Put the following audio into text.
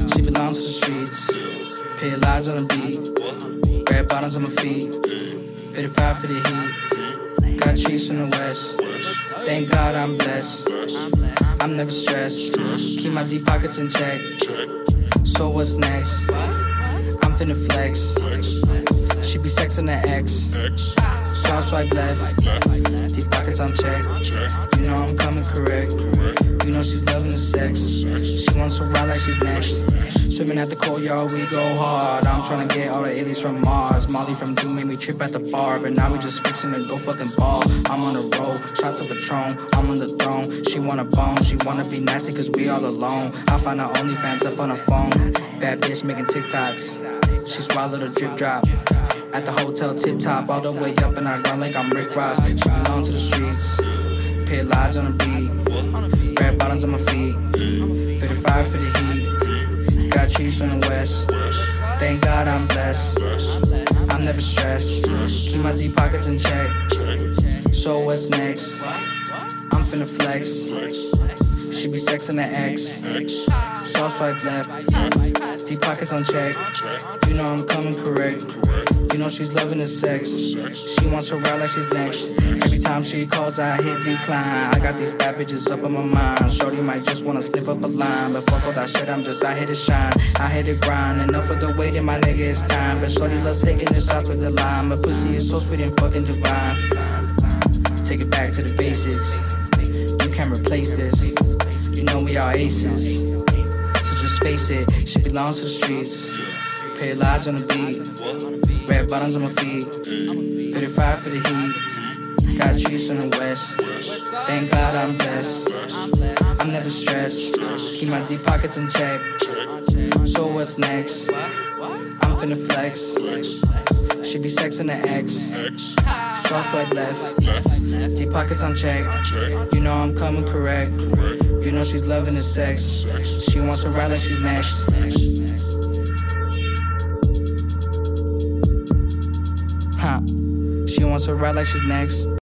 She belongs to the streets. Pay lives on the beat. Red bottoms on my feet. 55 for the heat. Got trees from the west. Thank God I'm blessed. I'm never stressed. Keep my deep pockets in check. So what's next? I'm finna flex. She be sexing the ex. So I swipe left. Deep pockets on check. You know I'm coming correct. You know she's loving the sex. She wants to ride like she's next. Swimming at the courtyard, we go hard. I'm tryna get all the aliens from Mars. Molly from Doom made me trip at the bar, but now we just fixing to go fucking ball. I'm on the road, shots of Patron, I'm on the throne. She want a bone, she wanna be nasty cause we all alone. I find her OnlyFans up on her phone. Bad bitch making TikToks. She swallowed a drip drop. At the hotel tip top, all the way up and I grind like I'm Rick Ross. She belong to the streets. Pay lives on the beat. Red bottoms on my feet. 55 for the heat. Got trees from the west. Thank God I'm blessed. I'm never stressed. Keep my deep pockets in check. So what's next? I'm finna flex. She be sexing the ex. So I swipe left. Deep pockets on check. You know I'm coming correct. You know she's loving the sex. She wants to ride like she's next. Every time she calls, I hit decline. I got these bad bitches up on my mind. Shorty might just wanna slip up a line, but fuck all that shit, I'm just out here to shine. I hit the grind, enough of the waiting, my nigga, it's time. But shorty loves taking the shots with the lime. My pussy is so sweet and fucking divine. Take it back to the basics. You can't replace this. You know we are aces. So just face it, she belongs to the streets. Pay lives on the beat. Red bottoms on my feet. 55 for the heat. Got trees from the west. Thank God I'm blessed. I'm never stressed. Keep my deep pockets in check. So what's next? I'm finna flex. She be sexing the ex. So I swipe left. Deep pockets on check. You know I'm coming correct. You know she's loving the sex. She wants to ride like she's next. She wants to ride like she's next.